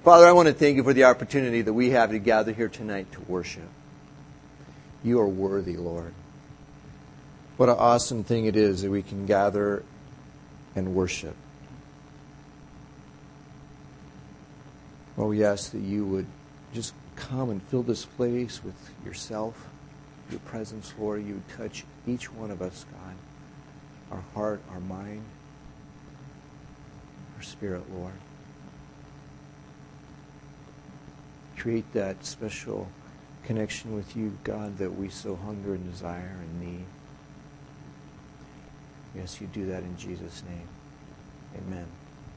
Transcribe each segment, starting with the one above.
Father, I want to thank you for the opportunity that we have to gather here tonight to worship. You are worthy, Lord. What an awesome thing it is that we can gather and worship. Oh, we ask that you would just come and fill this place with yourself, your presence, Lord. You would touch each one of us, God. Our heart, our mind, our spirit, Lord. Create that special connection with you, God, that we so hunger and desire and need. Yes, you do that in Jesus' name. Amen.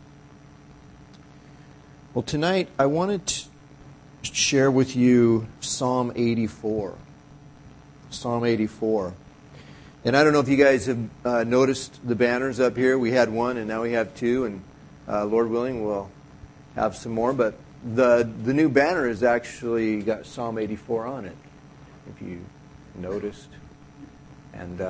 Well, tonight I wanted to share with you Psalm 84. Psalm 84. And I don't know if you guys have noticed the banners up here. We had one and now we have two, and Lord willing we'll have some more. But the new banner has actually got Psalm 84 on it, if you noticed. And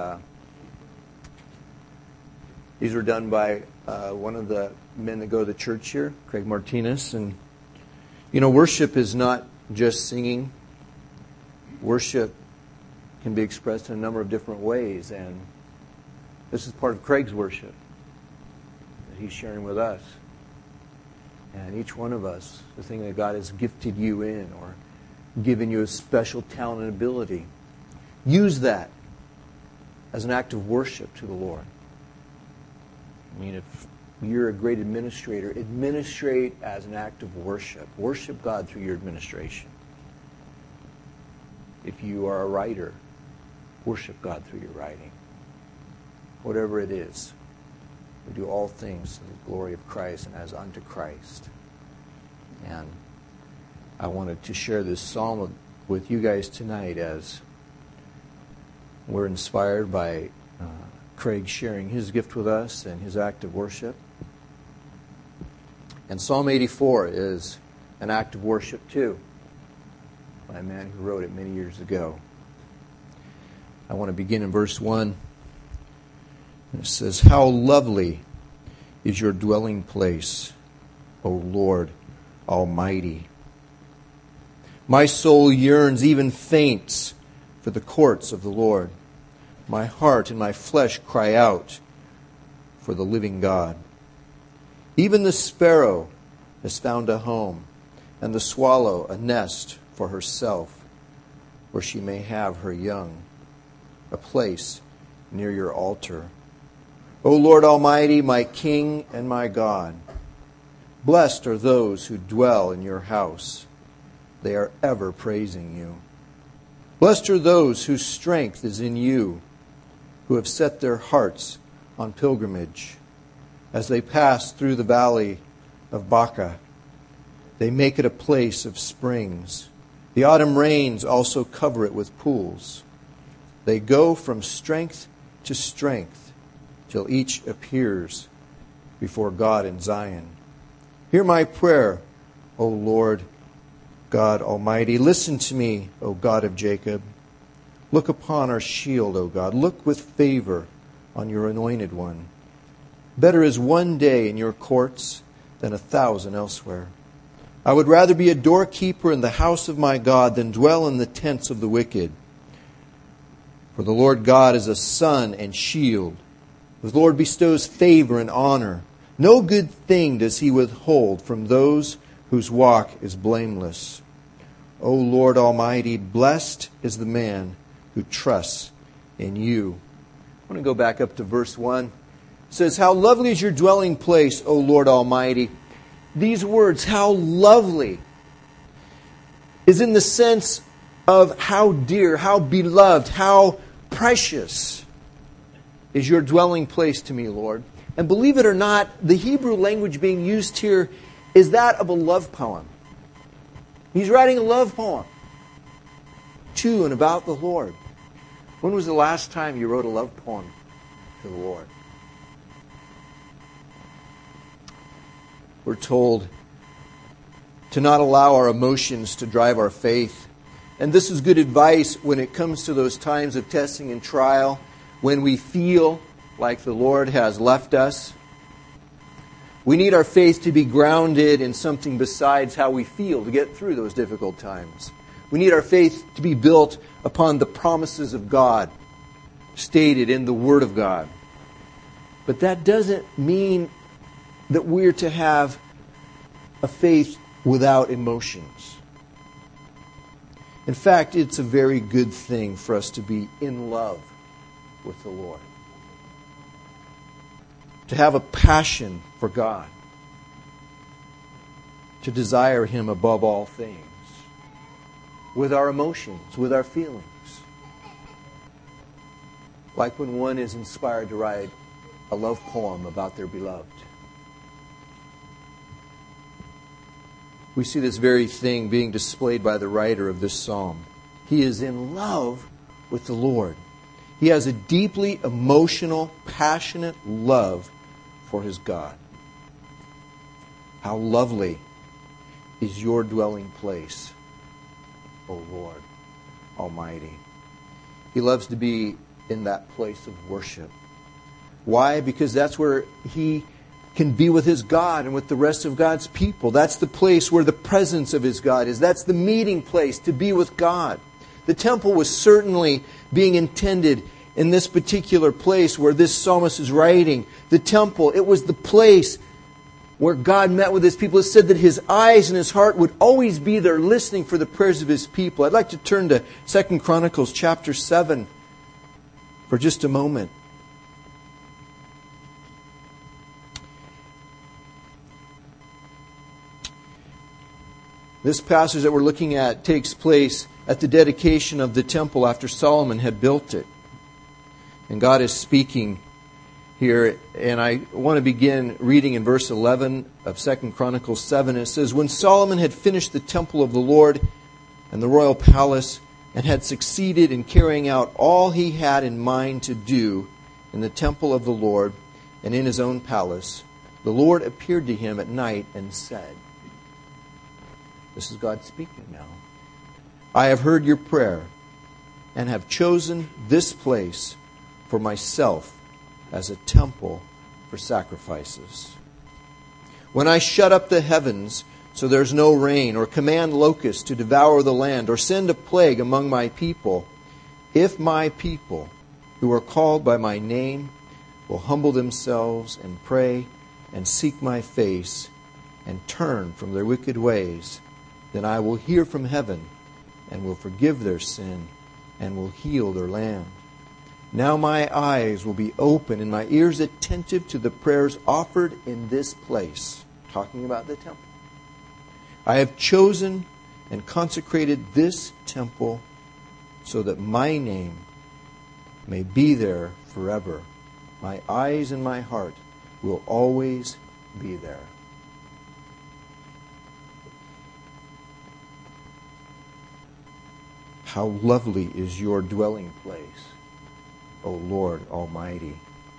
these were done by one of the men that go to the church here, Craig Martinez. And, you know, worship is not just singing. Worship can be expressed in a number of different ways. And this is part of Craig's worship that he's sharing with us. And each one of us, the thing that God has gifted you in or given you a special talent and ability, use that as an act of worship to the Lord. I mean, if you're a great administrator, administrate as an act of worship. Worship God through your administration. If you are a writer, worship God through your writing. Whatever it is, we do all things to the glory of Christ and as unto Christ. And I wanted to share this psalm with you guys tonight as we're inspired by Craig sharing his gift with us and his act of worship. And Psalm 84 is an act of worship too, by a man who wrote it many years ago. I want to begin in verse 1. It says, "How lovely is your dwelling place, O Lord Almighty. My soul yearns, even faints, for the courts of the Lord. My heart and my flesh cry out for the living God. Even the sparrow has found a home, and the swallow a nest for herself, where she may have her young, a place near your altar. O Lord Almighty, my King and my God, blessed are those who dwell in your house. They are ever praising you. Blessed are those whose strength is in you, who have set their hearts on pilgrimage. As they pass through the valley of Baca, they make it a place of springs. The autumn rains also cover it with pools. They go from strength to strength, till each appears before God in Zion. Hear my prayer, O Lord God Almighty. Listen to me, O God of Jacob. Look upon our shield, O God. Look with favor on your anointed one. Better is one day in your courts than 1,000 elsewhere. I would rather be a doorkeeper in the house of my God than dwell in the tents of the wicked. For the Lord God is a sun and shield. The Lord bestows favor and honor. No good thing does he withhold from those whose walk is blameless. O Lord Almighty, blessed is the man who trusts in you." I want to go back up to verse 1. It says, "How lovely is your dwelling place, O Lord Almighty." These words, how lovely, is in the sense of how dear, how beloved, how precious is your dwelling place to me, Lord. And believe it or not, the Hebrew language being used here is that of a love poem. He's writing a love poem to and about the Lord. When was the last time you wrote a love poem to the Lord? We're told to not allow our emotions to drive our faith. And this is good advice when it comes to those times of testing and trial, when we feel like the Lord has left us, We need our faith to be grounded in something besides how we feel to get through those difficult times. We need our faith to be built upon the promises of God stated in the Word of God. But that doesn't mean that we're to have a faith without emotions. In fact, it's a very good thing for us to be in love with the Lord. To have a passion for God. To desire Him above all things. With our emotions, with our feelings. Like when one is inspired to write a love poem about their beloved. We see this very thing being displayed by the writer of this psalm. He is in love with the Lord. He has a deeply emotional, passionate love for his God. How lovely is your dwelling place, O Lord Almighty. He loves to be in that place of worship. Why? Because that's where he can be with his God and with the rest of God's people. That's the place where the presence of his God is. That's the meeting place to be with God. The temple was certainly being intended in this particular place where this psalmist is writing. The temple, it was the place where God met with his people. It said that his eyes and his heart would always be there listening for the prayers of his people. I'd like to turn to 2 Chronicles chapter 7 for just a moment. This passage that we're looking at takes place at the dedication of the temple after Solomon had built it. And God is speaking here, and I want to begin reading in verse 11 of 2 Chronicles 7. It says, "When Solomon had finished the temple of the Lord and the royal palace, and had succeeded in carrying out all he had in mind to do in the temple of the Lord and in his own palace, the Lord appeared to him at night and said," this is God speaking now, "I have heard your prayer and have chosen this place for myself as a temple for sacrifices. When I shut up the heavens so there's no rain, or command locusts to devour the land, or send a plague among my people, if my people who are called by my name will humble themselves and pray and seek my face and turn from their wicked ways, then I will hear from heaven and will forgive their sin and will heal their land. Now my eyes will be open and my ears attentive to the prayers offered in this place." Talking about the temple. "I have chosen and consecrated this temple so that my name may be there forever. My eyes and my heart will always be there." How lovely is your dwelling place, O Lord Almighty.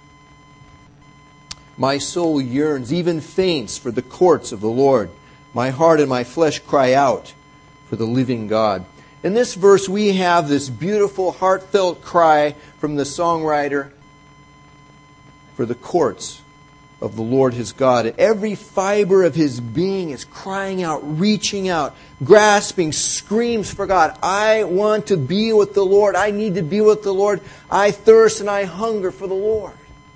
My soul yearns, even faints, for the courts of the Lord. My heart and my flesh cry out for the living God. In this verse, we have this beautiful, heartfelt cry from the songwriter for the courts of the Lord his God. And every fiber of his being is crying out, reaching out, grasping, screams for God. I want to be with the Lord. I need to be with the Lord. I thirst and I hunger for the Lord.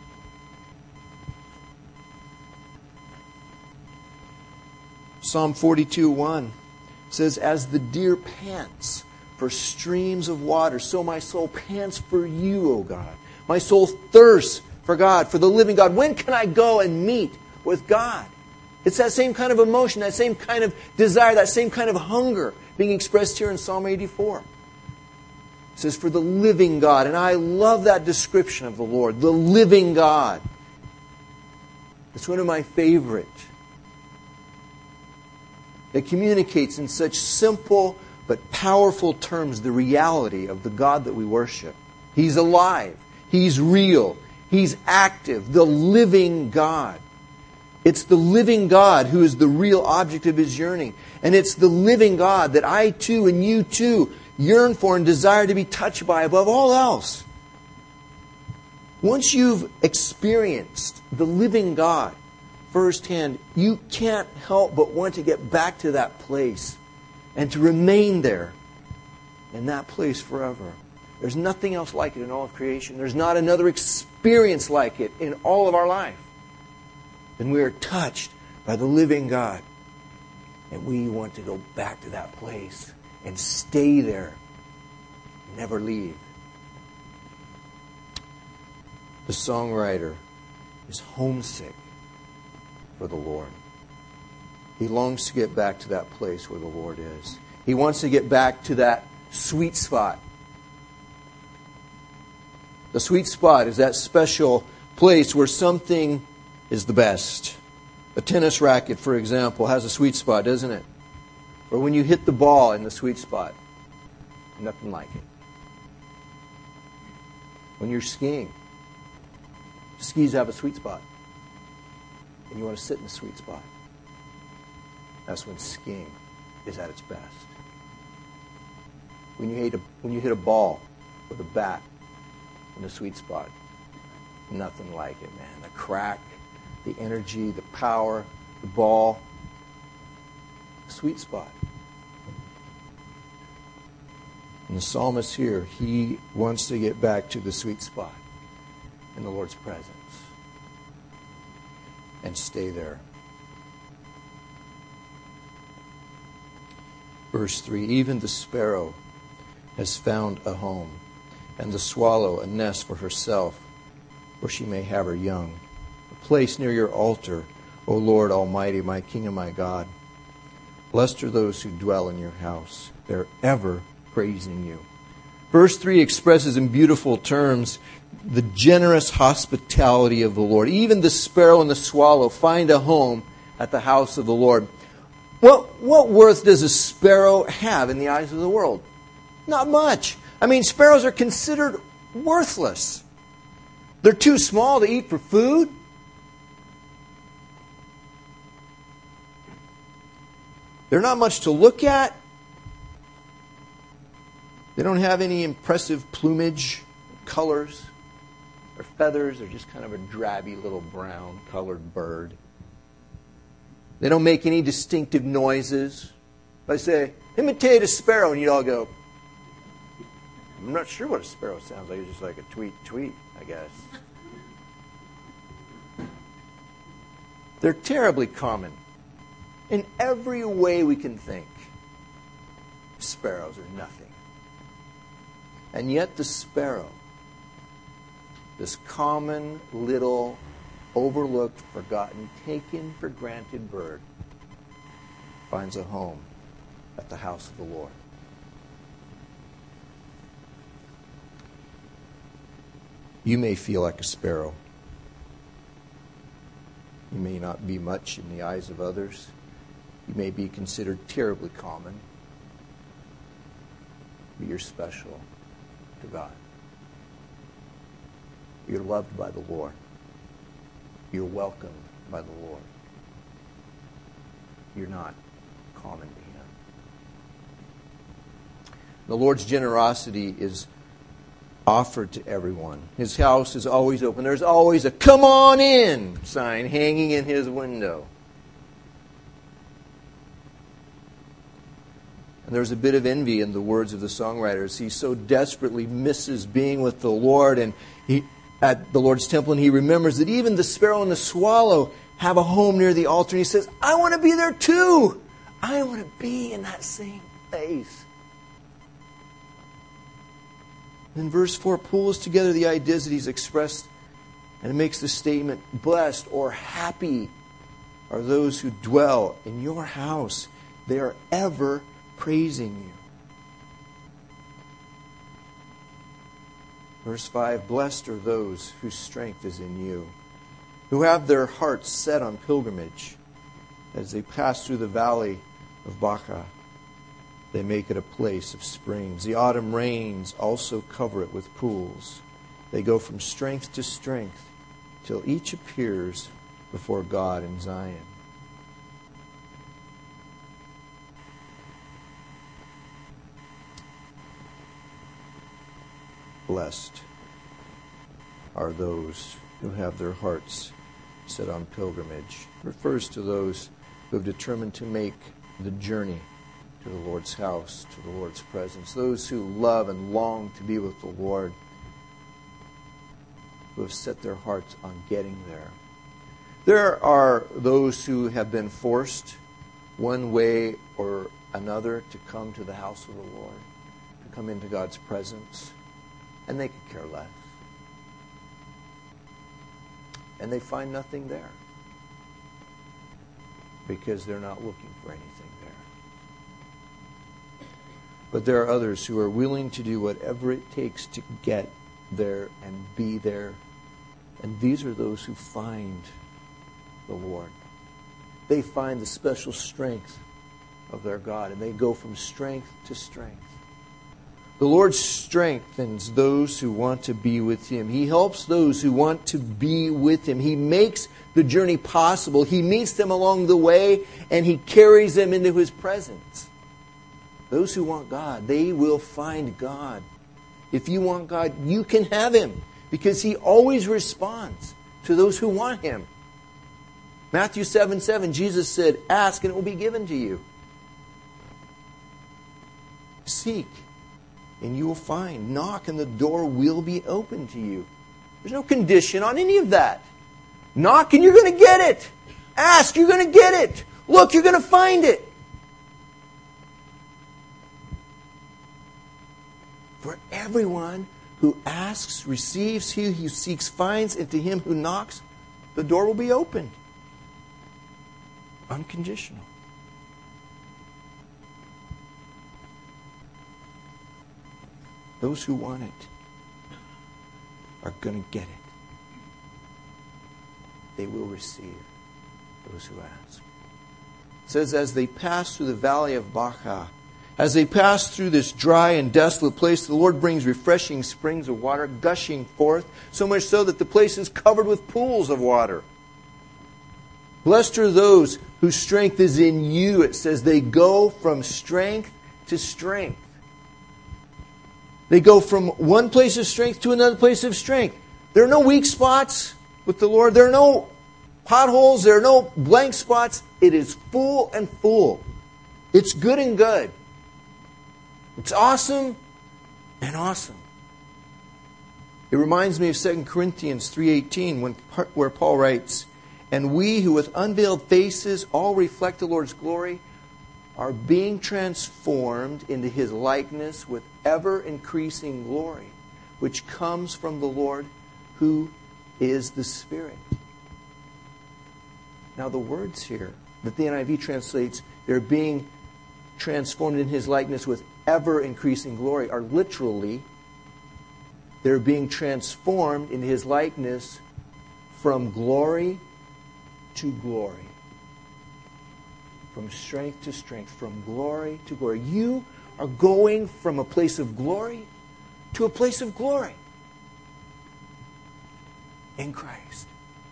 Psalm 42:1 says, "As the deer pants for streams of water, so my soul pants for you, O God. My soul thirsts for God, for the living God. When can I go and meet with God?" It's that same kind of emotion, that same kind of desire, that same kind of hunger being expressed here in Psalm 84. It says, "For the living God." And I love that description of the Lord, the living God. It's one of my favorite. It communicates in such simple but powerful terms the reality of the God that we worship. He's alive. He's real. He's active. The living God. It's the living God who is the real object of his yearning. And it's the living God that I too and you too yearn for and desire to be touched by above all else. Once you've experienced the living God firsthand, you can't help but want to get back to that place and to remain there in that place forever. There's nothing else like it in all of creation. There's not another experience like it in all of our life. And we are touched by the living God. And we want to go back to that place and stay there. Never leave. The songwriter is homesick for the Lord. He longs to get back to that place where the Lord is. He wants to get back to that sweet spot. The sweet spot is that special place where something is the best. A tennis racket, for example, has a sweet spot, doesn't it? Or when you hit the ball in the sweet spot, nothing like it. When you're skiing, skis have a sweet spot. And you want to sit in the sweet spot. That's when skiing is at its best. When you hit a ball with a bat in the sweet spot, nothing like it, man. The crack, the energy, the power, the ball, sweet spot. And the psalmist here, he wants to get back to the sweet spot in the Lord's presence and stay there. Verse 3, even the sparrow has found a home, and the swallow a nest for herself, where she may have her young. A place near your altar, O Lord Almighty, my King and my God. Blessed are those who dwell in your house. They're ever praising you. Verse 3 expresses in beautiful terms the generous hospitality of the Lord. Even the sparrow and the swallow find a home at the house of the Lord. What worth does a sparrow have in the eyes of the world? Not much. I mean, sparrows are considered worthless. They're too small to eat for food. They're not much to look at. They don't have any impressive plumage, colors, or feathers. They're just kind of a drabby little brown-colored bird. They don't make any distinctive noises. If I say, imitate a sparrow, and you all go, I'm not sure what a sparrow sounds like. It's just like a tweet, tweet, I guess. They're terribly common. In every way we can think, sparrows are nothing. And yet the sparrow, this common little overlooked, forgotten, taken for granted bird, finds a home at the house of the Lord. You may feel like a sparrow. You may not be much in the eyes of others. You may be considered terribly common. But you're special to God. You're loved by the Lord. You're welcomed by the Lord. You're not common to Him. The Lord's generosity is offered to everyone. His house is always open. There's always a "Come on in" sign hanging in His window. And there's a bit of envy in the words of the songwriters. He so desperately misses being with the Lord and at the Lord's temple, and he remembers that even the sparrow and the swallow have a home near the altar. And he says, I want to be there too. I want to be in that same place. And verse 4 pulls together the ideas that he's expressed, and it makes the statement, blessed or happy are those who dwell in your house. They are ever praising you. Verse 5, blessed are those whose strength is in you, who have their hearts set on pilgrimage. As they pass through the valley of Baca, they make it a place of springs. The autumn rains also cover it with pools. They go from strength to strength till each appears before God in Zion. Blessed are those who have their hearts set on pilgrimage. It refers to those who have determined to make the journey to the Lord's house, to the Lord's presence. Those who love and long to be with the Lord, who have set their hearts on getting there. There are those who have been forced one way or another to come to the house of the Lord, to come into God's presence, and they could care less. And they find nothing there because they're not looking for anything there. But there are others who are willing to do whatever it takes to get there and be there. And these are those who find the Lord. They find the special strength of their God, and they go from strength to strength. The Lord strengthens those who want to be with Him. He helps those who want to be with Him. He makes the journey possible. He meets them along the way, and He carries them into His presence. Those who want God, they will find God. If you want God, you can have Him, because He always responds to those who want Him. Matthew 7:7, Jesus said, "Ask and it will be given to you. Seek and you will find. Knock and the door will be open to you." There's no condition on any of that. Knock and you're going to get it. Ask, you're going to get it. Look, you're going to find it. For everyone who asks receives, he who seeks finds, and to him who knocks, the door will be opened. Unconditional. Those who want it are going to get it. They will receive, those who ask. It says, as they pass through the valley of Baca, as they pass through this dry and desolate place, the Lord brings refreshing springs of water gushing forth, so much so that the place is covered with pools of water. Blessed are those whose strength is in you. It says they go from strength to strength. They go from one place of strength to another place of strength. There are no weak spots with the Lord. There are no potholes. There are no blank spots. It is full and full. It's good and good. It's awesome and awesome. It reminds me of 2 Corinthians 3:18 where Paul writes, "And we who with unveiled faces all reflect the Lord's glory are being transformed into His likeness with ever-increasing glory, which comes from the Lord who is the Spirit." Now the words here that the NIV translates, they're being transformed in His likeness with ever-increasing glory, are literally, they're being transformed into His likeness from glory to glory. From strength to strength, from glory to glory. You are going from a place of glory to a place of glory in Christ.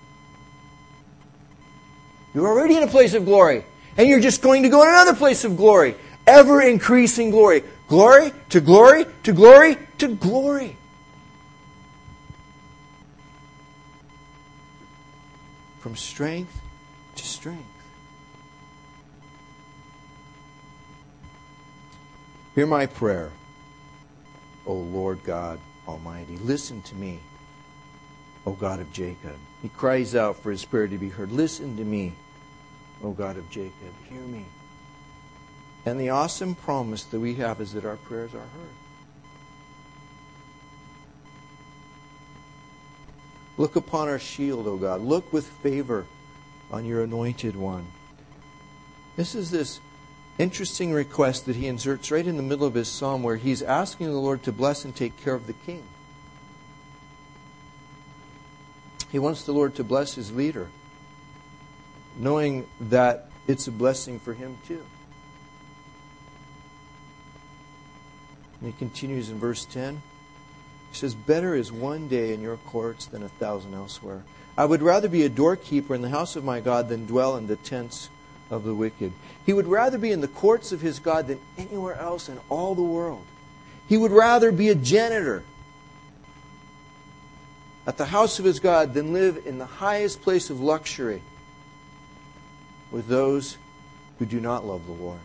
You're already in a place of glory, and you're just going to go in another place of glory. Ever increasing glory. Glory to glory to glory to glory. From strength to strength. Hear my prayer, O Lord God Almighty. Listen to me, O God of Jacob. He cries out for his prayer to be heard. Listen to me, O God of Jacob. Hear me. And the awesome promise that we have is that our prayers are heard. Look upon our shield, O God. Look with favor on your anointed one. This is this interesting request that he inserts right in the middle of his psalm, where he's asking the Lord to bless and take care of the king. He wants the Lord to bless his leader, knowing that it's a blessing for him too. And he continues in verse 10. He says, "Better is one day in your courts than 1,000 elsewhere. I would rather be a doorkeeper in the house of my God than dwell in the tents of the wicked." He would rather be in the courts of his God than anywhere else in all the world. He would rather be a janitor at the house of his God than live in the highest place of luxury with those who do not love the Lord.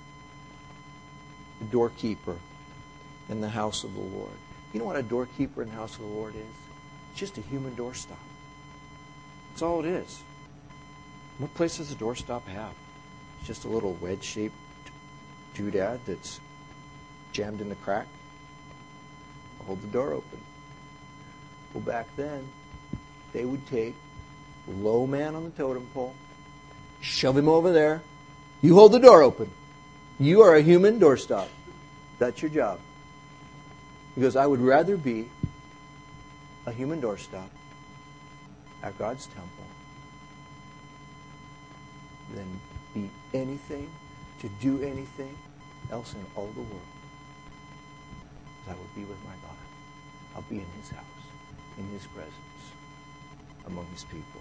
The doorkeeper in the house of the Lord. You know what a doorkeeper in the house of the Lord is? It's just a human doorstop. That's all it is. What place does a doorstop have? It's just a little wedge-shaped doodad that's jammed in the crack. Hold the door open. Well, back then, they would take the low man on the totem pole, shove him over there. You hold the door open. You are a human doorstop. That's your job. Because I would rather be a human doorstop at God's temple than be anything, to do anything else in all the world. I would be with my God. I'll be in his house, in his presence, among his people.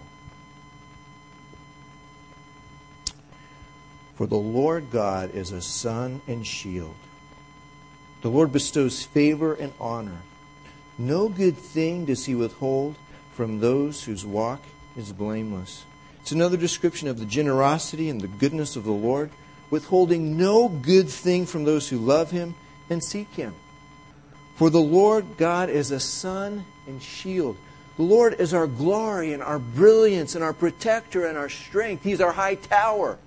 For the Lord God is a sun and shield. The Lord bestows favor and honor. No good thing does he withhold from those whose walk is blameless. It's another description of the generosity and the goodness of the Lord, withholding no good thing from those who love him and seek him. For the Lord God is a sun and shield. The Lord is our glory and our brilliance and our protector and our strength. He's our high tower.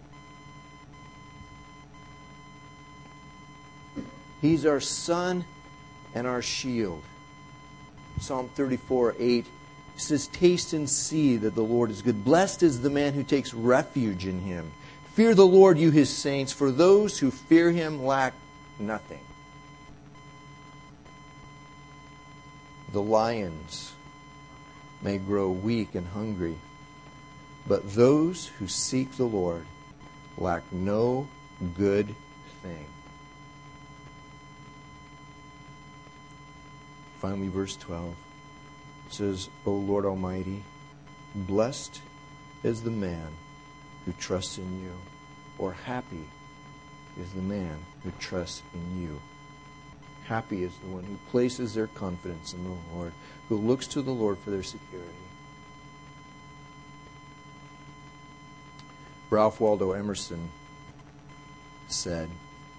He's our sun and our shield. Psalm 34:8 says, "Taste and see that the Lord is good. Blessed is the man who takes refuge in him. Fear the Lord, you his saints, for those who fear him lack nothing." The lions may grow weak and hungry, but those who seek the Lord lack no good thing. Finally, verse 12 says, "O Lord Almighty, blessed is the man who trusts in you," or happy is the man who trusts in you. Happy is the one who places their confidence in the Lord, who looks to the Lord for their security. Ralph Waldo Emerson said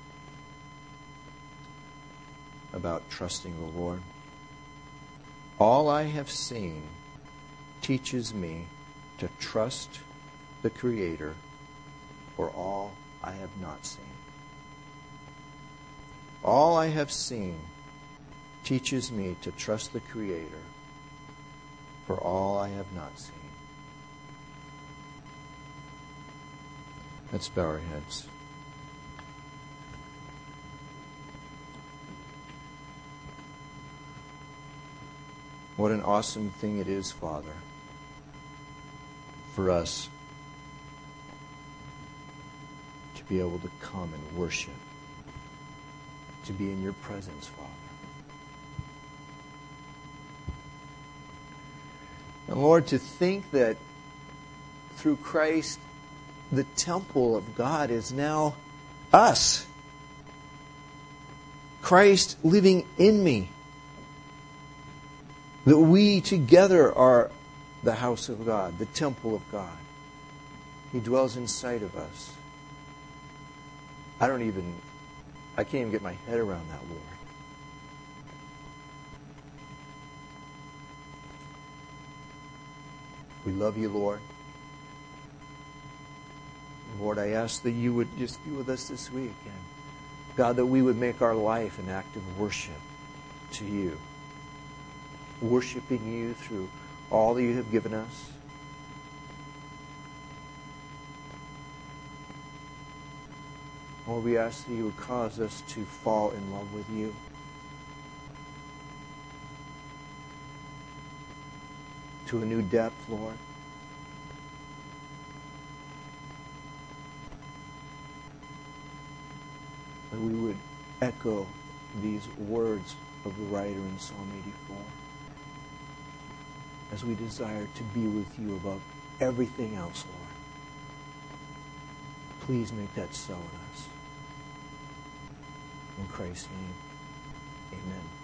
about trusting the Lord, "All I have seen teaches me to trust the Creator for all I have not seen. All I have seen teaches me to trust the Creator for all I have not seen." Let's bow our heads. What an awesome thing it is, Father, for us to be able to come and worship, to be in your presence, Father. And Lord, to think that through Christ, the temple of God is now us. Christ living in me. That we together are the house of God, the temple of God. He dwells inside of us. I can't even get my head around that, Lord. We love you, Lord. Lord, I ask that you would just be with us this week. And God, that we would make our life an act of worship to you. Worshiping you through all that you have given us. Lord, we ask that you would cause us to fall in love with you. To a new depth, Lord. That we would echo these words of the writer in Psalm 84. As we desire to be with you above everything else, Lord. Please make that so in us. In Christ's name, amen.